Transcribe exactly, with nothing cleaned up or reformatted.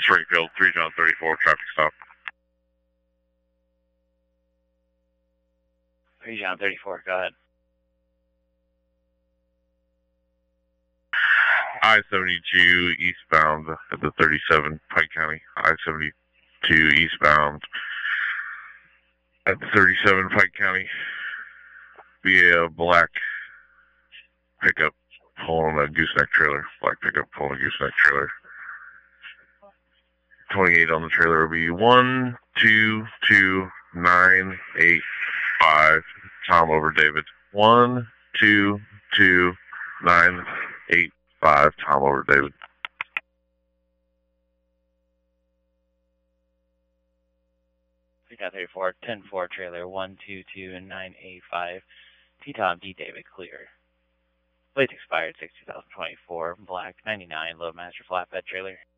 Springfield, three John thirty-four, traffic stop. three John thirty-four, go ahead. I seventy-two eastbound at the thirty-seven, Pike County. I seventy-two eastbound at the thirty-seven, Pike County. Via black pickup pulling a gooseneck trailer. Black pickup pulling a gooseneck trailer. twenty-eight on the trailer will be one, two, two, nine, eight, five. Tom over David. One, two, two, nine, eight, five. Tom over David. three John thirty-four, ten four trailer, one two two, nine eight five. T Tom D David, clear. Plates expired six two thousand twenty-four, black ninety-nine, Loadmaster flatbed trailer.